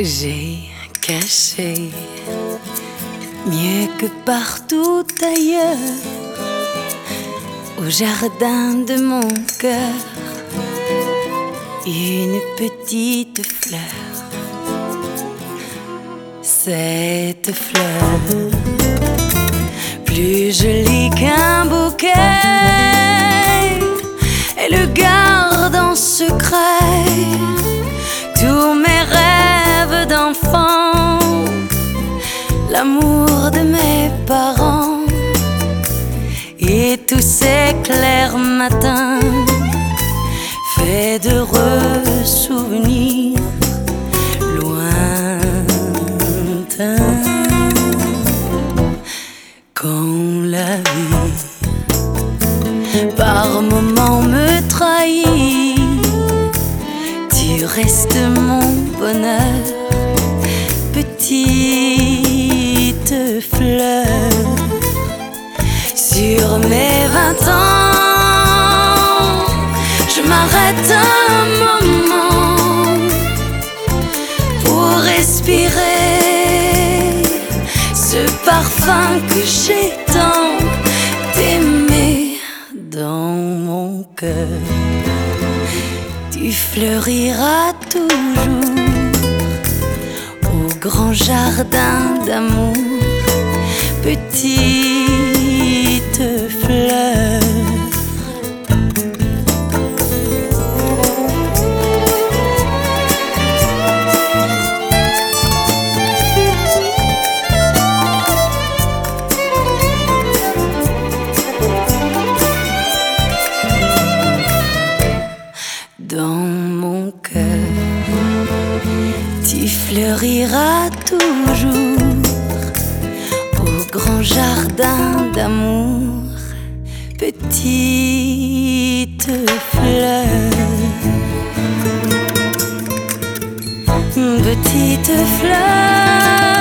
J'ai caché mieux que partout ailleurs au jardin de mon cœur une petite fleur. Cette fleur, plus jolie qu'un bouquet, elle garde en secret tous mes rêves d'enfant, l'amour de mes parents et tous ces clairs matins faits d'heureux souvenirs lointains. Quand la vie par moments me trahit, tu restes mon bonheur, petite fleur. Sur mes 20 ans, je m'arrête un moment pour respirer ce parfum que j'ai tant aimé dans mon cœur. Tu fleuriras toujours au grand jardin d'amour, petite fleur. Dans mon cœur, tu fleuriras toujours au grand jardin d'amour, petite fleur, petite fleur.